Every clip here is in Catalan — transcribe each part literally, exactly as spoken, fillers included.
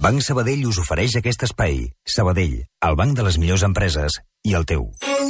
Banc Sabadell us ofereix aquest espai. Sabadell, el banc de les millors empreses i el teu.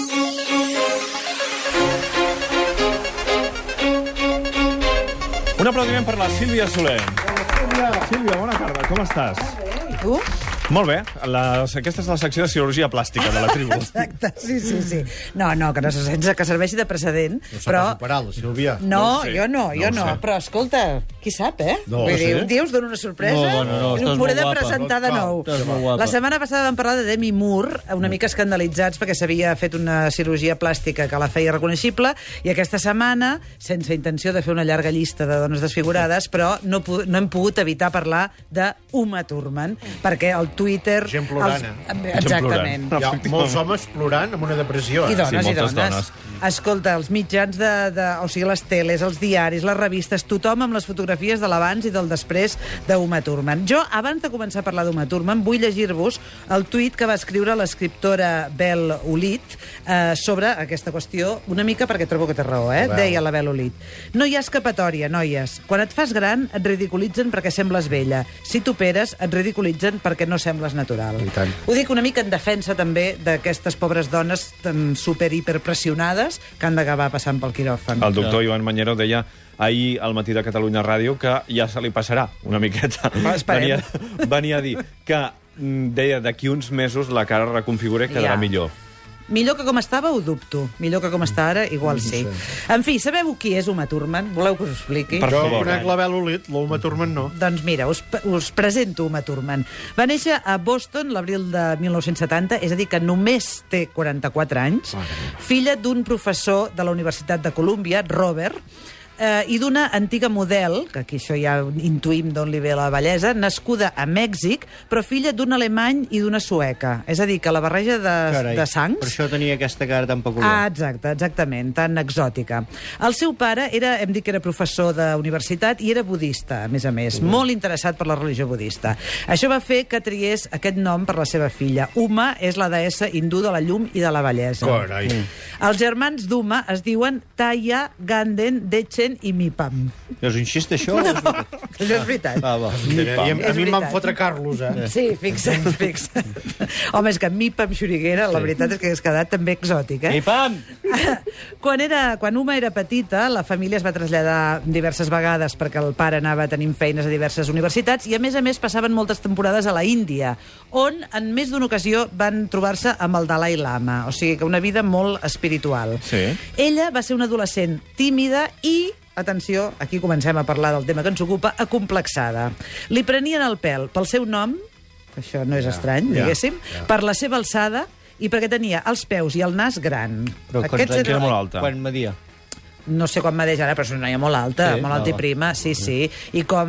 Un aplaudiment per la Sílvia Soler. Sílvia, Sílvia, bona tarda, com estàs? Molt bé, i tu? Molt bé. La, aquesta és la secció de cirurgia plàstica de la tribu. Exacte, sí, sí, sí. No, no, que no sense que serveixi de precedent, no però... No s'ha la Sílvia. No, no sé. jo no, jo no, no. Però, escolta, qui sap, eh? No, Vull dir, sí. un dia us dono una sorpresa No, bueno, no, estàs m'hauré molt de guapa. presentar de nou. Estàs molt guapa. La setmana passada vam parlar de Demi Moore, una mica escandalitzats perquè s'havia fet una cirurgia plàstica que la feia reconeixible, i aquesta setmana, sense intenció de fer una llarga llista de dones desfigurades, però no, no hem pogut evitar parlar de Uma Thurman, perquè el Twitter... Gent plorant, els... Exactament. Hi ha molts homes plorant amb una depressió. I Eh? dones, Sí, i moltes dones. dones. Escolta, els mitjans de, de... O sigui, les teles, els diaris, les revistes, tothom amb les fotografies de l'abans i del després d'Uma Thurman. Jo, abans de començar a parlar d'Uma Thurman, vull llegir-vos el tuit que va escriure l'escriptora Bel Olit eh, sobre aquesta qüestió, una mica perquè trobo que té raó, eh? Deia la Bel Olit. No hi ha escapatòria, noies. Quan et fas gran, et ridiculitzen perquè sembles vella. Si t'operes, et ridiculitzen perquè no sembles natural. I tant. Ho dic una mica en defensa també d'aquestes pobres dones tan super-hiperpressionades que han d'acabar passant pel quiròfan. El doctor Ivan Mañero deia ahir al matí de Catalunya Ràdio que ja se li passarà una miqueta. Esperem. Venia, venia a dir que mm, deia d'aquí uns mesos la cara reconfigura i quedarà Ja. millor. Millor que com estava, ho dubto. Millor que com està ara, igual sí. En fi, sabeu qui és Uma Thurman? Voleu que us ho expliqui? Per Jo favor. conec la Bel Olit, l'Uma Thurman no. Doncs mira, us, us presento Uma Thurman. Va néixer a Boston l'abril de mil nou-cents setanta, és a dir, que només té quaranta-quatre anys, filla d'un professor de la Universitat de Colúmbia, Robert, eh, i d'una antiga model, que aquí això ja intuïm d'on li ve la bellesa, nascuda a Mèxic, però filla d'un alemany i d'una sueca. És a dir, que la barreja de, Carai, de sangs... per això tenia aquesta cara tan peculiar. Ah, exacte, exactament, tan exòtica. El seu pare era, hem dit que era professor d'universitat i era budista, a més a més, mm. molt interessat per la religió budista. Això va fer que triés aquest nom per la seva filla. Uma és la deessa hindú de la llum i de la bellesa. Carai. Mm. Els germans d'Uma es diuen Taya, Ganden, Dechen i Mipam. És un xist, això? No. Això és veritat. Ah, va. I a, a És mi em van veritat. fotre Carlos, eh? Sí, fixa't, fixa't. Home, és que Mipam Xuriguera, la veritat és que has quedat també exòtic, eh? I pam! Quan, era, quan Uma era petita, la família es va traslladar diverses vegades perquè el pare anava tenint feines a diverses universitats i, a més a més, passaven moltes temporades a la Índia, on en més d'una ocasió van trobar-se amb el Dalai Lama. O sigui, que una vida molt espiritual. Sí. Ella va ser una adolescent tímida i, atenció, aquí comencem a parlar del tema que ens ocupa, acomplexada. Li prenien el pèl pel seu nom, que això no és estrany, ja, diguéssim, ja. per la seva alçada i perquè tenia els peus i el nas gran. Però Aquests quan, que era molt alta. Quan media? no sé quan medeix ara, però és una noia molt alta, Sí? molt alta Ah, i va. prima, sí, sí. I com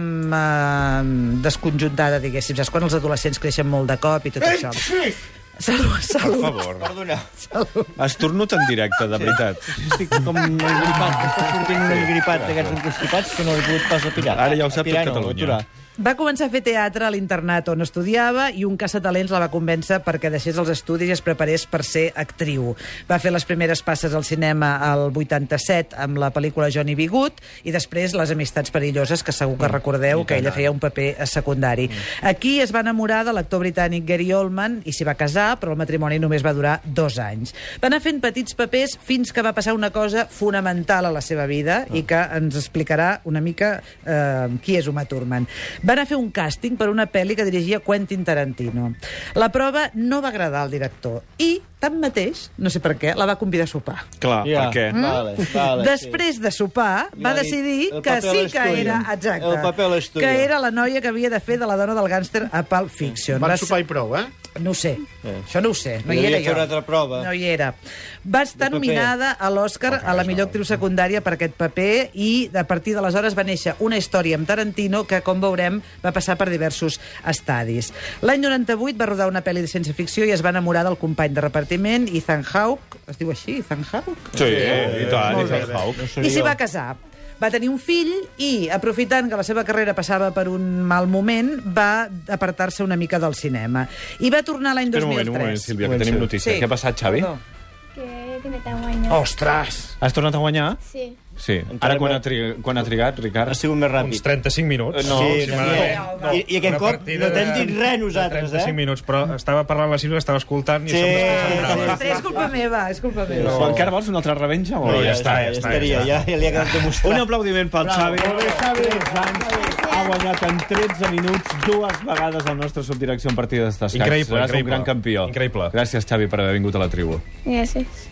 eh, desconjuntada, diguéssim. Saps quan els adolescents creixen molt de cop i tot això? Salut, Per salut. favor. Perdona. Esternut en directe, de veritat. Estic com engripat. Està sortint un engripat d'aquests enconstipats que no he pogut pas apirar. Ara ja ho sap tot Apirar no, Catalunya. aturar. Va començar a fer teatre a l'internat on estudiava i un caçatalents la va convèncer perquè deixés els estudis i es preparés per ser actriu. Va fer les primeres passes al cinema al vuitanta-set amb la pel·lícula Johnny B. Good i després Les amistats perilloses, que segur que recordeu que ella feia un paper secundari. Aquí es va enamorar de l'actor britànic Gary Oldman i s'hi va casar, però el matrimoni només va durar dos anys. Va anar fent petits papers fins que va passar una cosa fonamental a la seva vida i que ens explicarà una mica eh, qui és Uma Thurman. Va anar a fer un càsting per una pel·li que dirigia Quentin Tarantino. La prova no va agradar al director i, tanmateix, no sé per què, la va convidar a sopar. Clar, Ja, per què? Vale, vale, Després de sopar, va Ja ha dit, decidir el que paper sí és que tuyo. era... Exacte. El paper és tuyo. Que era la noia que havia de fer de la dona del gàngster a Pulp Fiction. Van Va sopar ser- i prou, eh? No ho sé. Eh. Això no ho sé. No I hi era devia fer jo. una altra prova. No hi era. Va estar De paper. nominada a l'Oscar a la millor actriu secundària per aquest paper i a partir d'aleshores va néixer una història amb Tarantino que, com veurem, va passar per diversos estadis. L'any noranta-vuit va rodar una pel·li de ciència-ficció i es va enamorar del company de repartiment, Ethan Hawke. Es diu així, Ethan Hawke? Sí, i tant, Molt i bé. Ethan Hawke. I s'hi va casar. Va tenir un fill i, aprofitant que la seva carrera passava per un mal moment, va apartar-se una mica del cinema. I va tornar l'any dos Espera un mil tres. moment, un moment, Sílvia, que tenim notícia. Sí. Què ha passat, Xavi? Perdó. Que he tornat a guanyar. Ostres! Has tornat a guanyar? Sí. Sí. Encara Ara quan me- ha, tri... quan ha trigat, Ricard? Ha sigut més ràpid. Uns trenta-cinc minuts. No, sí, si no, m'agrada bé. no. I, I aquest Una cop partida no t'hem de- dit res nosaltres, de trenta-cinc eh? minuts, però estava parlant la Sílvia, estava escoltant i Sí, això em sí, desconcentrava. sí. És culpa meva, és culpa meva. No. Encara vols una altra revenja? O No, ja ja està, ja ja està, estaria, ja ja, està. ja li ha quedat demostrat. Un aplaudiment pel Xavi. Molt bé, Xavi. tretze anys, ha guanyat en tretze minuts dues vegades el nostre subdirecció en partides d'escacs. Increïble, Seràs un increïble. gran campió. Increïble. Gràcies, Xavi, per haver vingut a la tribu. Gràcies.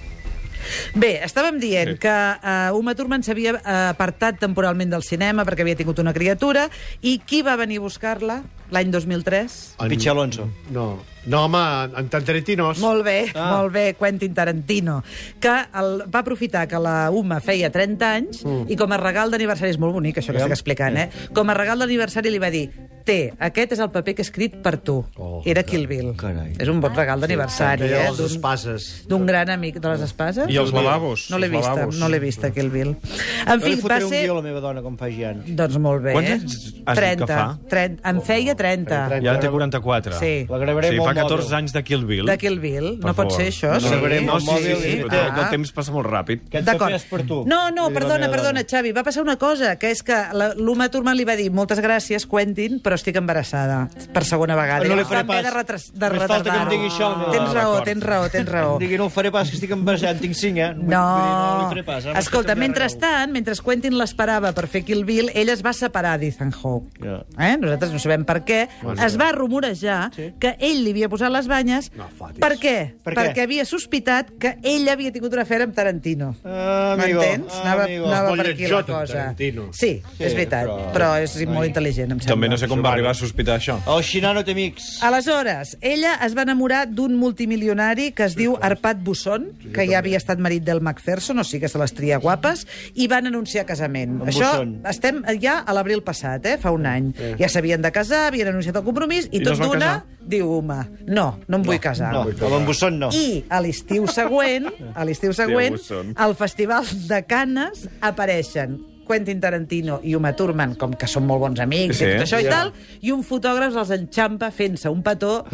Bé, estàvem dient Sí. que uh, Uma Thurman s'havia uh, apartat temporalment del cinema perquè havia tingut una criatura, i qui va venir a buscar-la l'any dos mil tres? En- Pitxer Alonso. No, no home, en Tarantino. Molt bé, Ah. molt bé, Quentin Tarantino, que el, va aprofitar que la Uma feia trenta anys Mm. i com a regal d'aniversari, és molt bonic això que estic explicant, eh? Com a regal d'aniversari li va dir: té, aquest és el paper que he escrit per tu. Oh, Era Kill Bill. Carai. És un bon regal d'aniversari, Aquella eh? de les D'un- espases. D'un gran amic de les espases. I els lavabos. No l'he els vista, lavabos. no l'he vista, Kill Bill. En Jo fi, li va fotré un ser... guió a la meva dona, com faci anys. Doncs molt bé. Quants eh? anys has dit que trenta. fa? trenta. En feia trenta. trenta. I ara té quaranta-quatre. Sí. La gravaré Sí, amb fa el mòbil. catorze anys de Kill Bill. De Kill Bill. Per No pot favor. ser això, No, sí. no, gravarem no, amb sí, el sí, mòbil sí, i el, té- el temps passa molt ràpid. Aquest D'acord. paper és per tu. No, no, Li diu la perdona, meva perdona, dona. Xavi, va passar una cosa, que és que la- l'Uma Thurman li va dir: moltes gràcies, Quentin, però estic embarassada per segona vegada. No li I faré va haver pas. de, retras, de Només falta que em retardar-ho. digui això, el meu- Tens Ah, raó, d'acord. tens raó, tens raó. Digui, no ho faré pas, que estic embarassat, en tinc cinc, eh? Vull dir, No, no li faré pas. Ara escolta, m'estic mentrestant, mentre Quentin l'esperava per fer Kill Bill, ell es va separar d'Ethan Hawke. Ja. Eh? Nosaltres no sabem per què. Es va rumorejar que ell li havia posat les banyes. No fotis. Per què? Per què? Perquè havia sospitat que ell havia tingut una afer amb Tarantino. Ah, amigo, M'entens? Anava, amigo. anava Molt per aquí la lletjot, en cosa. Tarantino. Sí, Sí, és veritat, però- però, és molt intel·ligent, em sembla. També no sé com va arribar a sospitar això. El xinano té amics. Aleshores, ella es va enamorar d'un multimilionari que es diu Arpad Busson, que ja havia estat marit del Macpherson, o sigui que se les tria guapes, i van anunciar casament. Amb Això Busson. estem ja a l'abril passat, eh? Fa un any. Ja s'havien de casar, havien anunciat el compromís, i, I no tot es van d'una casar? diu Uma, no, no em vull casar. No, el Bambusson no. I a l'estiu següent, a l'estiu següent, Busson. al Festival de Canes apareixen Quentin Tarantino i Uma Thurman, com que són molt bons amics, Sí. i tot això i Ja. tal, i un fotògraf els enxampa fent-se un petó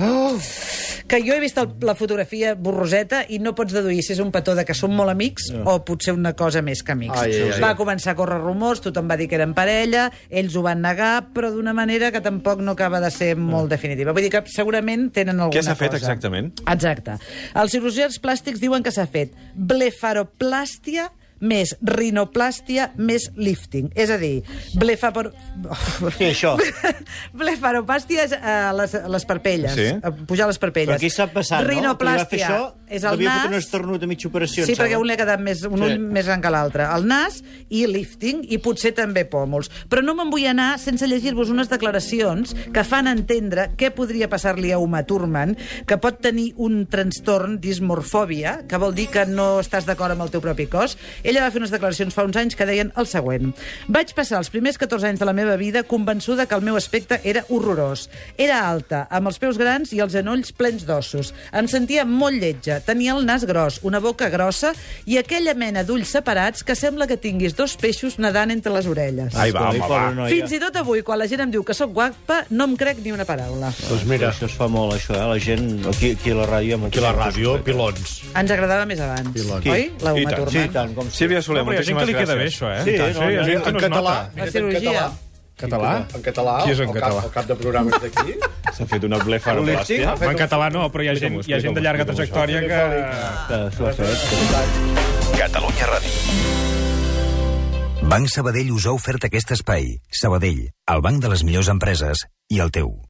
que jo he vist el, la fotografia borroseta i no pots deduir si és un petó de que són molt amics o potser una cosa més que amics. Ai, ai, ai. Va començar a córrer rumors, tothom va dir que eren parella, ells ho van negar, però d'una manera que tampoc no acaba de ser molt definitiva. Vull dir que segurament tenen alguna cosa. Què s'ha fet exactament? Exacte. Els cirurgians plàstics diuen que s'ha fet blefaroplàstia més rinoplàstia més lifting. És a dir, blefapor... Què és això? blefaropàstia és uh, les, les parpelles, Sí. uh, pujar les parpelles. Però aquí sap passant, no? Rinoplàstia Que li va fer això, és el devia nas. fotre un esternut a mitja operació, Sí, em perquè sembla. un li ha quedat més, un Sí. ull més gran que l'altre. El nas i lifting, i potser també pòmuls. Però no me'n vull anar sense llegir-vos unes declaracions que fan entendre què podria passar-li a Uma Thurman, que pot tenir un trastorn dismorfòbia, que vol dir que no estàs d'acord amb el teu propi cos. Ella va fer unes declaracions fa uns anys que deien el següent: vaig passar els primers catorze anys de la meva vida convençuda que el meu aspecte era horrorós. Era alta, amb els peus grans i els genolls plens d'ossos. Em sentia molt lletja, tenia el nas gros, una boca grossa i aquella mena d'ulls separats que sembla que tinguis dos peixos nedant entre les orelles. Ai, va, Escolta, home, pobra va. noia. Fins i tot avui, quan la gent em diu que sóc guapa, no em crec ni una paraula. Doncs mira, Això es fa molt, això, eh? La gent, aquí, aquí a la ràdio... amb aquí a la ràdio, pilons. Ens agradava més abans, Pilot. oi? La I Uma tant, Sí, Thurman. i tant, com Sílvia Soler, No, però hi ha gent moltíssimes que li queda bé, gràcies. això, eh? Sí, I tant, no, sí, hi ha no, gent En que no es català. nota. La cirurgia. Català? En català, Qui és en el català? Cap, el cap de programes d'aquí. S'ha fet una blefaroplàstia. En català no, però hi ha gent, hi ha gent de llarga trajectòria que... Que s'ho ha fet. Catalunya Ràdio. Banc Sabadell us ha ofert aquest espai. Sabadell, el banc de les millors empreses i el teu.